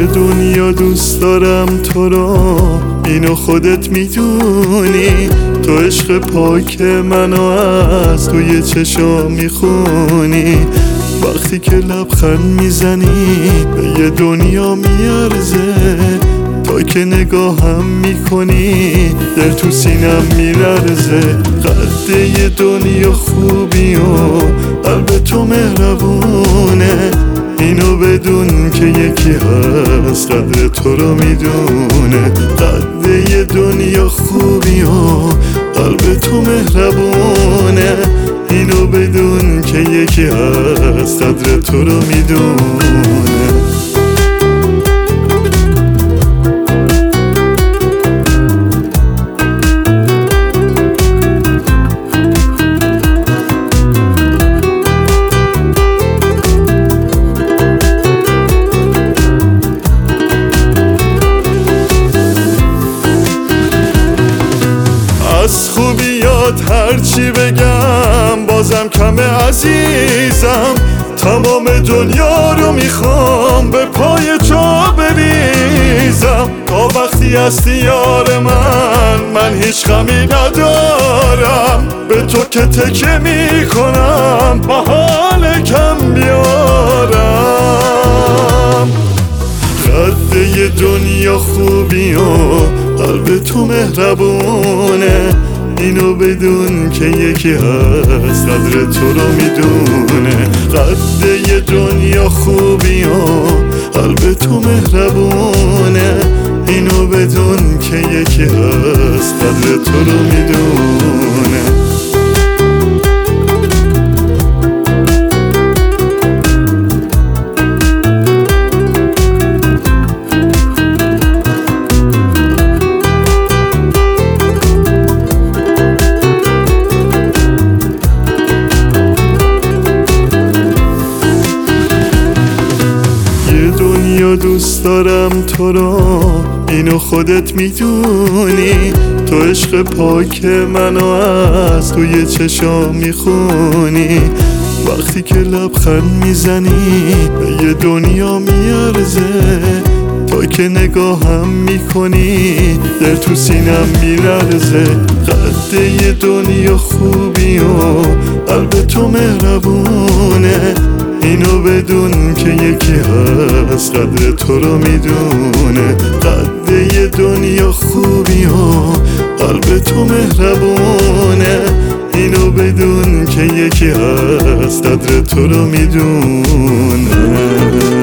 دنیا دوست دارم تو رو، اینو خودت میدونی. تو عشق پاک منو از توی چشام میخونی. وقتی که لبخند میزنی به یه دنیا میارزه. تا که نگاهم میکنی دل تو سینم میلرزه. قد یه دنیا خوبی و قلب تو مهربونه. اینو بدون که یکی هست قدر تو رو میدونه. قد یه دنیا خوبی و قلب تو مهربونه. اینو بدون که یکی هست قدر تو رو میدونه. از خوبیات هرچی بگم بازم کمه عزیزم. تمام دنیا رو میخوام به پای تو بریزم. تا وقتی هستی یار من هیچ غمی ندارم. به تو که تکیه میکنم محال کم بیارم. قد یه دنیا خوبی و قلب تو مهربونه. اینو بدون که یکی هست قدر تو رو میدونه. قد یه دنیا خوبی و قلب تو مهربونه. اینو بدون که یکی هست قدر تو رو میدونه. دوست دارم تو رو، اینو خودت میدونی. تو عشق پاک منو از توی چشام میخونی. وقتی که لبخند میزنی به یه دنیا میارزه. تا که نگاهم میکنی دل تو سینم میلرزه. قد یه دنیا خوبی و قلب تو مهربونه. اینو بدون که یکی هست قدر تو رو میدونه. قد یه دنیا خوبی و قلب تو مهربونه. اینو بدون که یکی هست قدر تو رو میدونه.